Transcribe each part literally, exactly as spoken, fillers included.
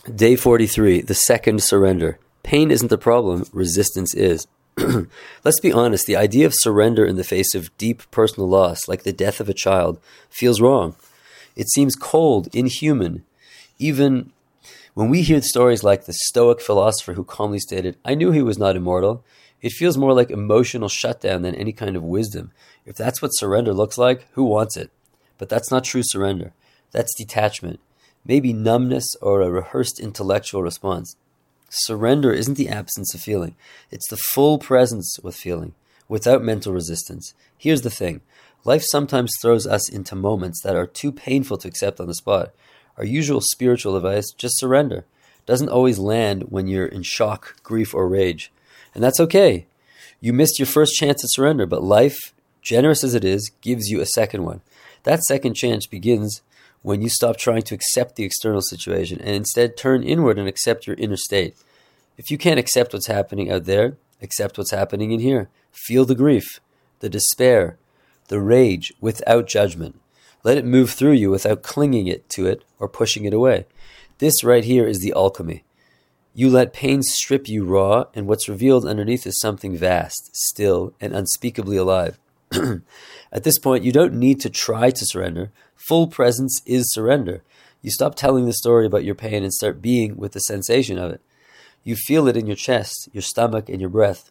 Day forty-three, the second surrender. Pain isn't the problem, resistance is. Let's be honest, the idea of surrender in the face of deep personal loss, like the death of a child, feels wrong. It seems cold, inhuman. Even when we hear stories like the Stoic philosopher who calmly stated, "I knew he was not immortal," it feels more like emotional shutdown than any kind of wisdom. If that's what surrender looks like, who wants it? But that's not true surrender. That's detachment. Maybe numbness or a rehearsed intellectual response. Surrender isn't the absence of feeling. It's the full presence with feeling, without mental resistance. Here's the thing. Life sometimes throws us into moments that are too painful to accept on the spot. Our usual spiritual advice, just surrender, doesn't always land when you're in shock, grief, or rage. And that's okay. You missed your first chance at surrender, but life, generous as it is, gives you a second one. That second chance begins when you stop trying to accept the external situation and instead turn inward and accept your inner state. If you can't accept what's happening out there, accept what's happening in here. Feel the grief, the despair, the rage without judgment. Let it move through you without clinging it to it or pushing it away. This right here is the alchemy. You let pain strip you raw, and what's revealed underneath is something vast, still, and unspeakably alive. At this point, you don't need to try to surrender. Full presence is surrender. You stop telling the story about your pain and start being with the sensation of it. You feel it in your chest, your stomach, and your breath.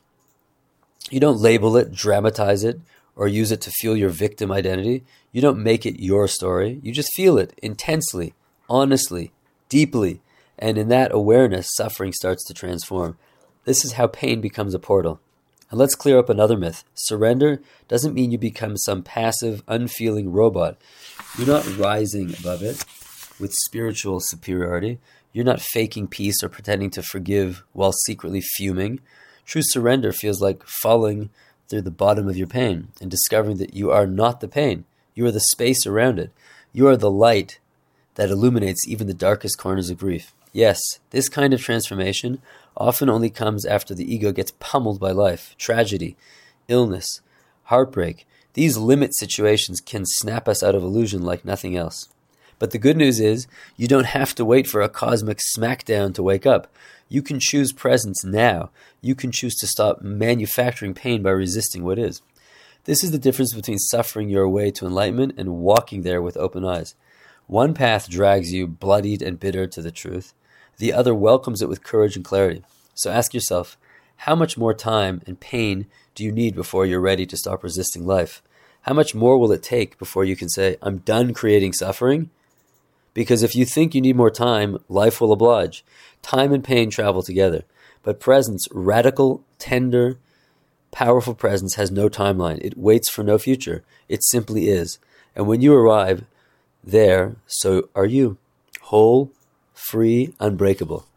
You don't label it, dramatize it, or use it to fuel your victim identity. You don't make it your story. You just feel it intensely, honestly, deeply, and in that awareness, suffering starts to transform. This is how pain becomes a portal. And let's clear up another myth. Surrender doesn't mean you become some passive, unfeeling robot. You're not rising above it with spiritual superiority. You're not faking peace or pretending to forgive while secretly fuming. True surrender feels like falling through the bottom of your pain and discovering that you are not the pain. You are the space around it. You are the light that illuminates even the darkest corners of grief. Yes, this kind of transformation often only comes after the ego gets pummeled by life, tragedy, illness, heartbreak. These limit situations can snap us out of illusion like nothing else. But the good news is, you don't have to wait for a cosmic smackdown to wake up. You can choose presence now. You can choose to stop manufacturing pain by resisting what is. This is the difference between suffering your way to enlightenment and walking there with open eyes. One path drags you bloodied and bitter to the truth. The other welcomes it with courage and clarity. So ask yourself, how much more time and pain do you need before you're ready to stop resisting life? How much more will it take before you can say, I'm done creating suffering? Because if you think you need more time, life will oblige. Time and pain travel together. But presence, radical, tender, powerful presence has no timeline. It waits for no future. It simply is. And when you arrive there, so are you. Whole, free, unbreakable.